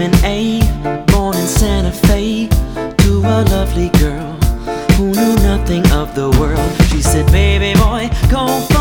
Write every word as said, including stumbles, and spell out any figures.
vitamin A, born in Santa Fe, to a lovely girl who knew nothing of the world. She said, baby boy, go